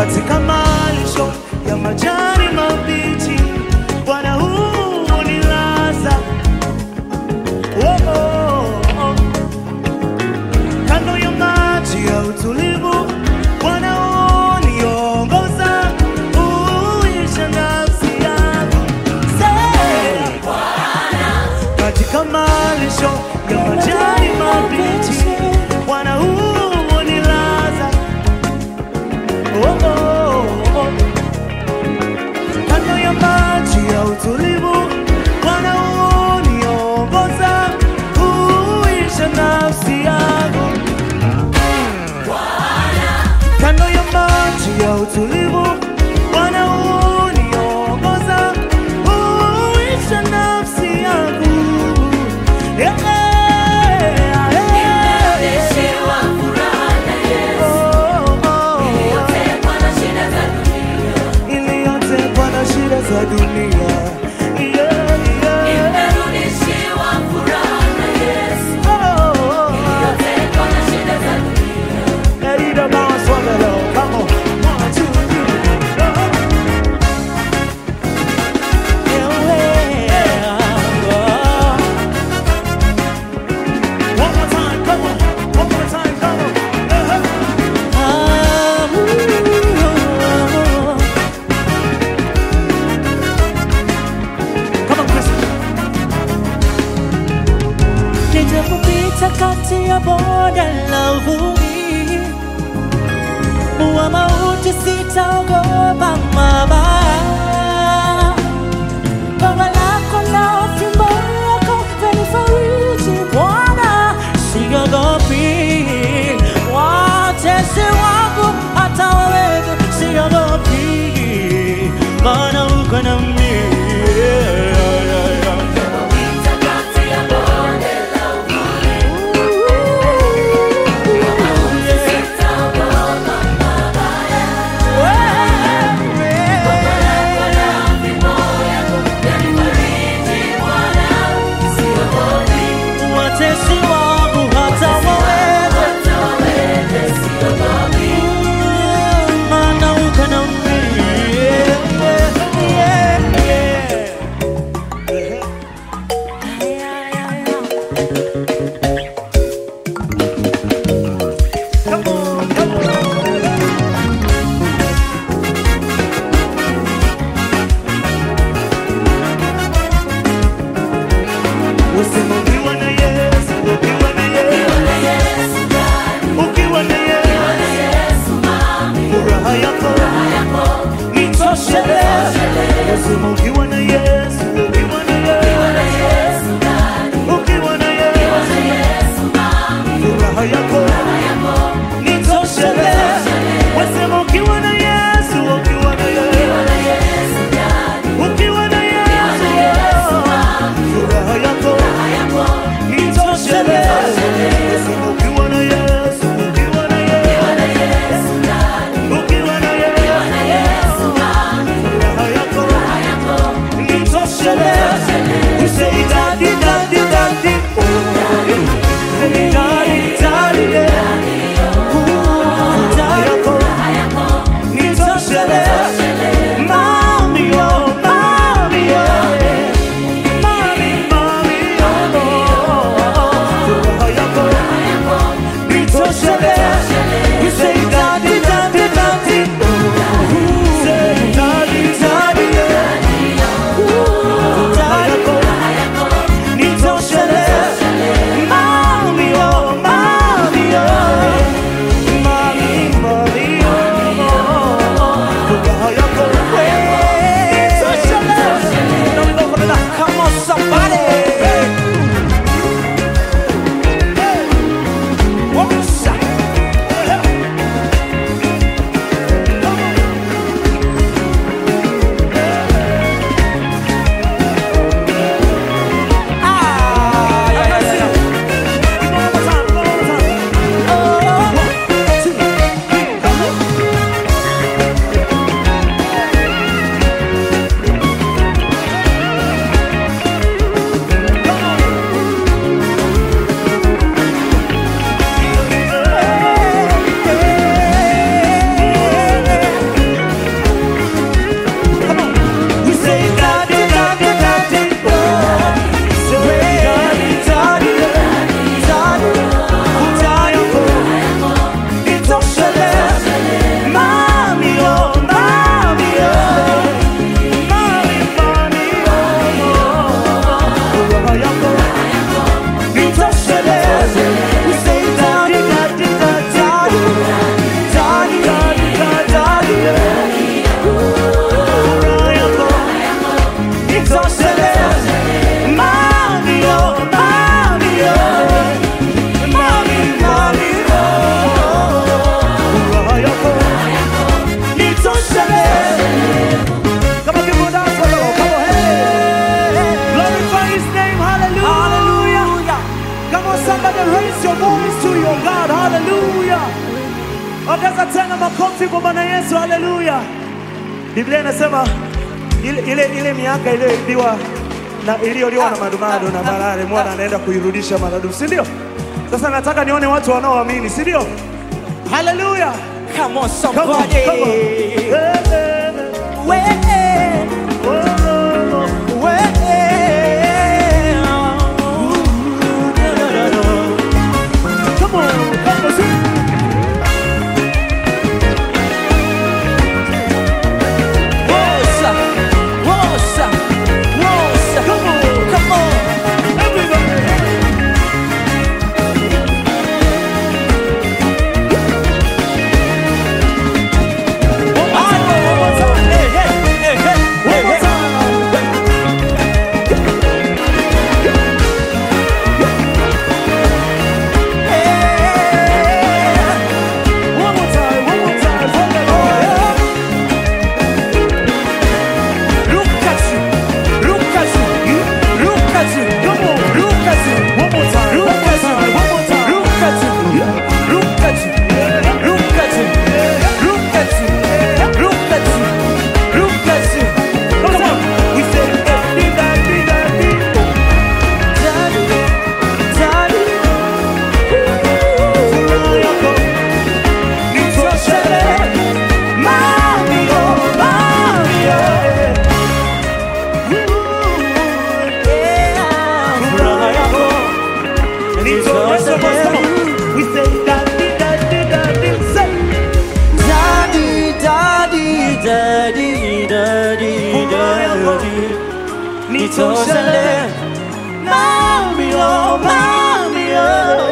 katika malisho ya majani mabichi. Bwana hunilaza kando ya maji ya utulivu. Bwana huniongoza, huisha nafsi yangu. Katika malisho ya majani mabichi, Bwana hunilaza kando ya maji ya utulivu. Bwana huniongoza, huisha nafsi yangu. Kando ya maji ya utulivu, Bwana huniongoza, huisha nafsi yangu. Nimerudishiwa furaha na Yesu, iliyotekwa na shida za dunia. Iliyotekwa na shida za dunia. Nimerudishiwa furaha na Yesu, iliyotekwa na shida za dunia. Come on, 1, 2, 3. One more time, come on. One more time, come on. Come on, Chris. Nijapopita kati ya bonde la uvuli wa mauti, sitaogopa mabaya. Gongo lako na fimbo yako vanifariji Bwana, siogopi. Watesi wangu hata waweze, siogopi, maana uko nami. Nitapita kati ya bonde la uvuli wa mauti, sitaogopa mabaya. Gongo voice to your God. Hallelujah. Ongeza tena makofi kwa Bwana Yesu. Hallelujah. Biblia inasema ile miaka iliyoliwa na madumadu na malale, Bwana anaenda kuirudisha maradufu, si ndio? Sasa nataka nione watu wanaoamini, si ndio? Hallelujah. Come on, Come on, somebody. come on. Way, Come on, sing. Wosa, wosa, wosa. Come on. Come on. Everybody. One more time. Hey, hey, hey, hey, One more hey, time. One more time. One more time. One more time. Look at you, look at you, look at you, Come on. look at you, One more time. look One more at time. you, One more time. look at you, look at you, look at you, look at you, look at you, look at you. Come on. We say daddy, daddy, daddy. Daddy, daddy, Nitoshele. Mami, oh, mami, oh, yeah. Furaha yako. Nitoshele. Come on. We say daddy, daddy, daddy. Say. Daddy, daddy, daddy, daddy, daddy. Nitoshele. Mami, oh, mami, oh.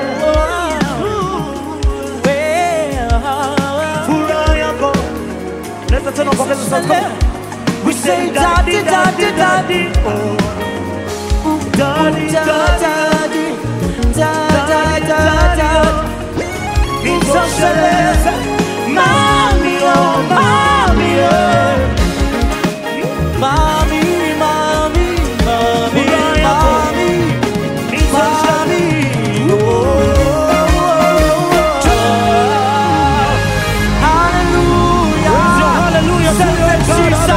Furaha yako. Leta tena kwa kesa sauti. Come on. We say daddy, daddy, daddy. Oh. Daddy, daddy. Daddy, daddy, daddy. Nitoshele. Mami, oh, mami, oh. Mami, mami, mami, mami, mami, oh. Hallelujah. Hallelujah. Celebrate Jesus.